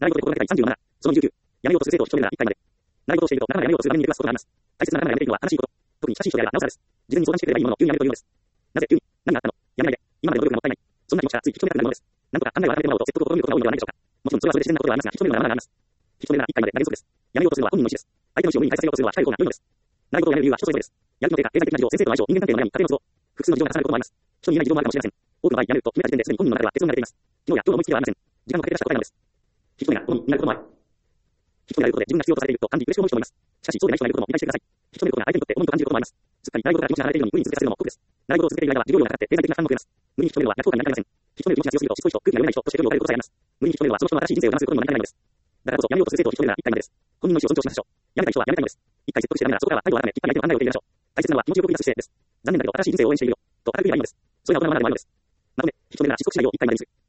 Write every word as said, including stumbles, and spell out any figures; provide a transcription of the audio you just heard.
習い事で心がけたいさんじゅうなな。そのにじゅうきゅう。やめようとする生徒を引き止めるなら一回まで。習い事をしていると、なかなかやめようとする場面に出くわすことがあります。大切な仲間がやめているのは悲しいこと。特に親しい人であればなおさらです。事前に相談してくれればいいものを急にやめるというのです。なぜ急に、何があったの、やめないで、今までの努力がもったいない。そんな気持ちがつい引き止めたくなるものです。なんとか考えを改めてもらおうと説得を試みることが多いのではないでしょうか。もちろんそれはそれで自然なことではありますが、引き止めるのはまだまだあります。引き止めるなら一回までが原則です。やめようとするのは本人の意思です。相手の意思を無理に変えさせようとするのは控える方が良いのです。習い事をやめる理由は人それぞれです。やる気の低下、経済的な事情、先生との相性、人間関係の悩み、家庭の都合、複数の事情が重なることもあります。人に言えない事情もあるかもしれません。多くの場合、やめると決めた時点ですでに本人の中では結論が出ています。昨日や今日の思いつきではありません。時間をかけて出した答えなのです。引き止めが好みになることもある。引き止められることで自分が必要とされていると感じ嬉しく思う人もいます。しかし、そうでない人がいることも理解してください。引き止めることが相手にとって重いと感じることもあります。すっかり習い事から気持ちが離れているのに無理に続けさせるのも酷です。習い事を続けている間は授業料がかかって経済的な負担も増えます。無理に引き止めるのは逆効果になりかねません。引き止める気持ちが強すぎるとしつこい人、空気が読めない人として距離を置かれることさえあります。無理に引き止めるのはその人の新しい人生を邪魔することにもなりかねないのです。だからこそやめようとする生徒を引き止めるなら一回までです。本人の意思を尊重しましょう。やめたい人はやめたいのです。一回説得してダメならそこからは態度を改め、きっぱり相手の考えを受け入れましょう。大切なのは気持ちよく満たす姿勢です。残念だけど新しい人生を応援しているよと軽く言えばいいのです。それが大人の学びでもあるのです。まとめ、引き止めるなら失速しないよう一回までにする。